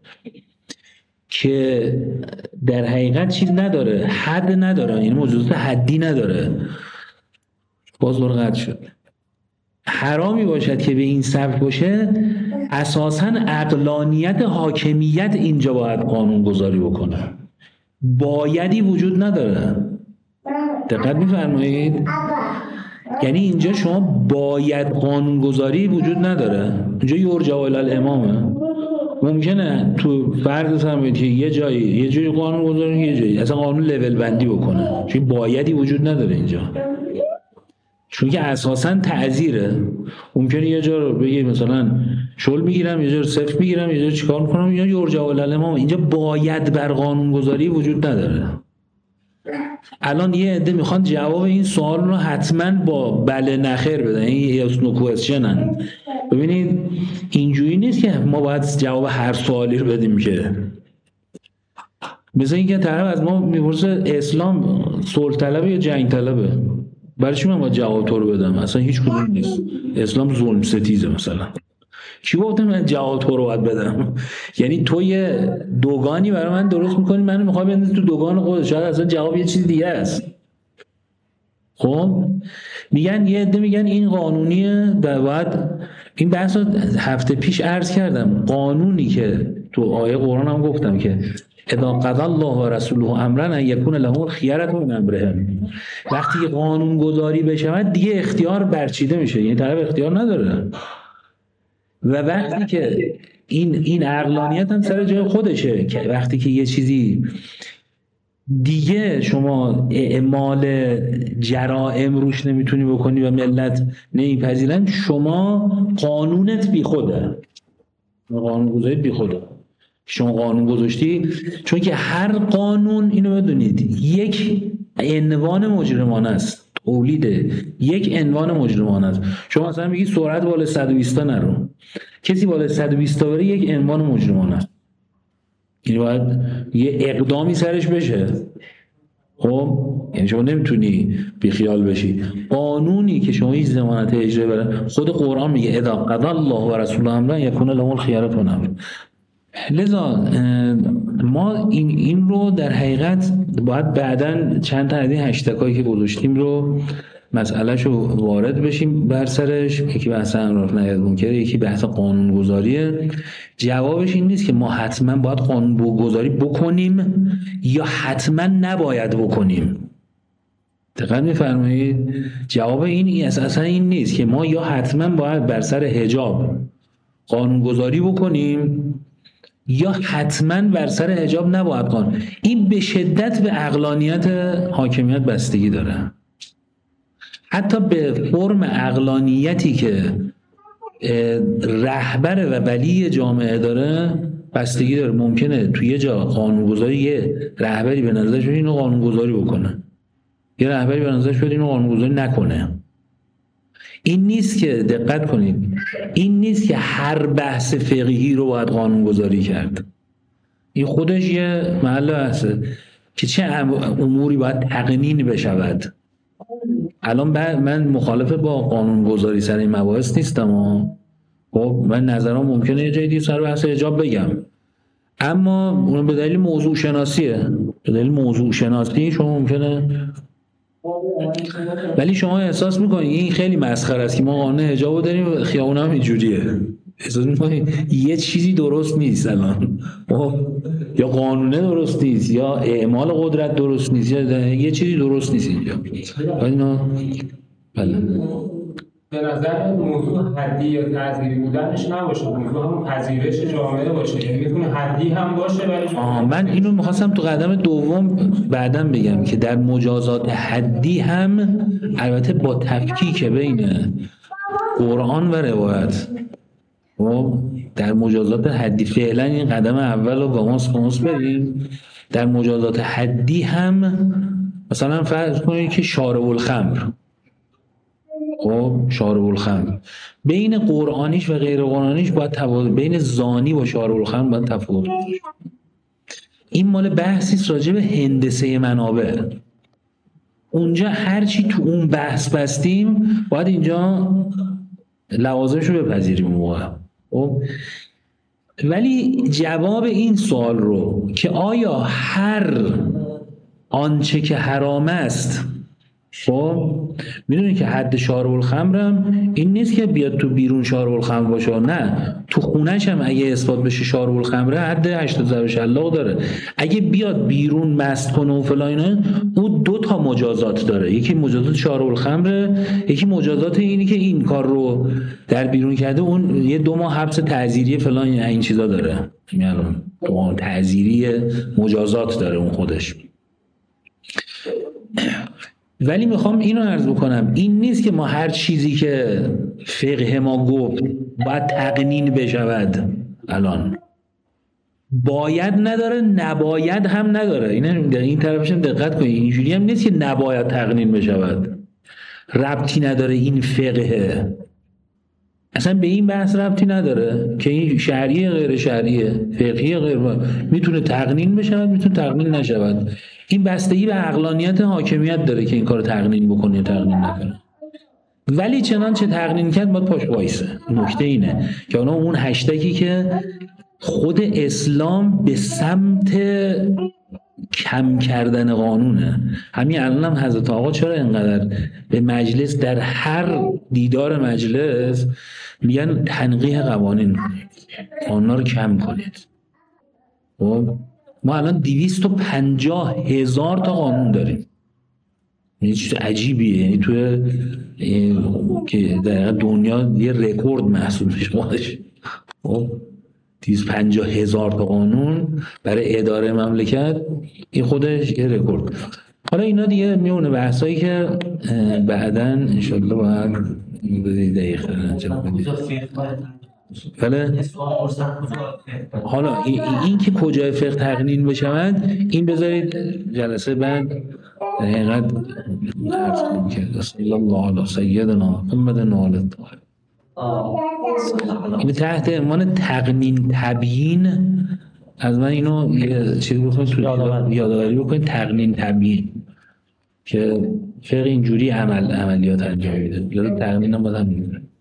که در حقیقت چیز نداره، حد نداره، یعنی موجودات حدی نداره، باز دور قطع شد، حرامی باشد که به این سبک باشه، اساساً عقلانیت حاکمیت اینجا باید قانون گذاری بکنه، بایدی وجود نداره. دقت می‌فرمایید؟ یعنی اینجا شما باید قانون گذاری وجود نداره، اینجا یرجع الی الامامه. ممکنه تو فرض فرمایید که یه جایی قانون گذاری، یه جایی اصلا قانون لول بندی بکنه، چون بایدی وجود نداره اینجا، چون که اساساً تعزیره. ممکنه یه جا رو بگی مثلا شل میگیرم، یه جا رو صفر میگیرم، یه جا چیکار میکنم، اینجا یرجع الی الامام. اینجا باید بر قانون گذاری وجود نداره. الان یه عده میخوان جواب این سوال رو حتما با بله نخیر بدن، این yes no questionن. ببینید اینجوری نیست که ما باید جواب هر سوالی رو بدیم، که مثل اینکه طرف از ما میپرسه اسلام صلح طلبه یا جنگ طلبه، برای چی من باید جواب تو رو بدم؟ اصلا هیچ کدوم نیست. اسلام ظلم ستیزه مثلا، کی گفته من جواب تو رو باید بدم؟ یعنی تو یه دوگانی برای من درست میکنی، منو میخوای بندازی تو دوگان خودت، شاید اصلا جواب یه چیز دیگه است. خب میگن یه عده میگن این قانونیه و باید این بحث رو هفته پیش عرض کردم. قانونی که تو آیه قرآن هم گفتم که اذا قضى الله و رسوله امرا ان یکون لهم الخیرة من امرهم، وقتی قانون گذاری بشه دیگه اختیار برچیده میشه، یعنی طرف اختیار نداره. و وقتی که این عقلانیت هم سر جای خودشه، که وقتی که یه چیزی دیگه شما اعمال جرائم روش نمیتونی بکنی و ملت نمیپذیرن، شما قانونت بی خوده، قانون گذاری بی خوده. شما قانون گذاشتی، چون که هر قانون، اینو بدونید، یک عنوان مجرمانه است، تولید یک عنوان مجرمانه است. شما مثلا میگی سرعت بالا 120 تا نرو، کسی بالا 120 تا بره یک عنوان مجرمانه است، یعنی باید یه اقدامی سرش بشه. خب یعنی شما نمیتونی بیخیال بشی. قانونی که شما هیچ ضمانت اجرا بره، خود قرآن میگه اذا قضى الله و رسوله امرا یکون لهم الخیرة من امرهم. لذا ما این رو در حقیقت باید بعداً چند تا از این هشتگ‌هایی که گذاشتیم رو مسئلهشو وارد بشیم بر سرش. یکی بحث امر معروف نهی از منکر، یکی بحث قانونگذاریه. جوابش این نیست که ما حتما باید قانونگذاری بکنیم یا حتما نباید بکنیم. دقت می‌فرمایید؟ جواب این اساسا این نیست که ما یا حتما باید بر سر حجاب قانونگذاری بکنیم یا حتما بر سر حجاب نباید قانون. این به شدت به عقلانیت حاکمیت بستگی داره. حتی به فرم عقلانیتی که رهبر و ولی جامعه داره بستگی داره. ممکنه توی یه جا قانونگذاری یه رهبری به نظرش بیاد اینو قانونگذاری بکنه، یه رهبری به نظرش بیاد اینو قانونگذاری نکنه. این نیست که دقت کنید، این نیست که هر بحث فقهی رو باید قانونگذاری کرد. این خودش یه محل بحثه که چه اموری باید تقنین بشود. الان من مخالف با قانونگذاری سر این مباحث نیستم. خب من نظرم ممکنه یه جای دیگه سر بحث حجاب بگم، اما اون به دلیل موضوع شناسیه. به دلیل موضوع شناسی شما ممکنه، ولی شما احساس میکنید این خیلی مسخره است که ما قانون حجابو داریم، خیابون هم اینجوریه. احساس میکنید یه چیزی درست نیست الان، یا قانونه درست نیست یا اعمال قدرت درست نیست یا یه چیزی درست نیست اینجا. بله. به نظر موضوع حدی یا تعزیری بودنش نباشه، موضوع هم پذیرش جامعه باشه. یعنی میتونه حدی هم باشه ولی من اینو میخواستم تو قدم دوم بعداً بگم که در مجازات حدی هم البته با تفکیک بین قرآن و روایت، در مجازات حدی فعلا این قدم اول رو با ماس بریم. در مجازات حدی هم مثلا فرض کنید که شارب الخمر، خب شارب الخمر بین قرآنیش و غیر قرآنیش باید تفاوت، بین زانی و شارب الخمر باید تفاوت باشه. این مال بحثی راجع به هندسه منابع. اونجا هرچی تو اون بحث بستیم باید اینجا لوازمش رو بپذیریم موقع. ولی جواب این سوال رو که آیا هر آنچه که حرام است، خب میدونی که حد شارب الخمرم این نیست که بیاد تو بیرون شارب الخمر باشه، نه تو خونش هم اگه اثبات بشه شارب الخمره حد 80 ضرب شلاق داره. اگه بیاد بیرون مست کنه و فلان اون دو تا مجازات داره، یکی مجازات شارب الخمره، یکی مجازات اینی که این کار رو در بیرون کرده، اون یه 2 ماه حبس تعزیری فلان این چیزا داره، یعنی 2 ماه تعزیری مجازات داره اون خودش. ولی میخوام اینو عرض بکنم، این نیست که ما هر چیزی که فقه ما گفت باید تقنین بشود. الان باید نداره، نباید هم نداره. این طرفش هم دقت کنید، اینجوری هم نیست که نباید تقنین بشود، ربطی نداره این فقهه، اصلا به این بحث ربطی نداره که این شرعیه غیر شرعیه، فقهیه غیر، میتونه تقنین بشود میتونه تقنین نشود. این بستگی به عقلانیت حاکمیت داره که این کارو تقنین بکنه یا تقنین نکنه. ولی چنانچه تقنین کرد باید پاش وایسه. نکته اینه که اون هشتگی که خود اسلام به سمت کم کردن قانونه. همین الان هم حضرت آقا چرا اینقدر به مجلس در هر دیدار مجلس میگن تنقیح قوانین، قانونا رو کم کنید. خب ما الان 250,000 تا قانون داریم. این چیز عجیبیه، یعنی توی که در دنیا یه رکورد محسوب میشه خودش. خب 250,000 تا قانون برای اداره مملکت، این خودش یه رکورد. حالا اینا دیگه میونه بحثایی که بعداً انشالله باید دقیقه انجام بدید. بله حالا این که کجای فقه تقنین بشود این بذارید جلسه بعد حقیقت عرض کنیم که صلی الله علی سیدنا محمد و آله الطاهرین. این تحت عنوان تقنین تبیین از من اینو یه چیز بکنید یادآوری بکنید، تقنین تبیین که فقه اینجوری عملیات انجام میده، تقنین هم باید هم میده.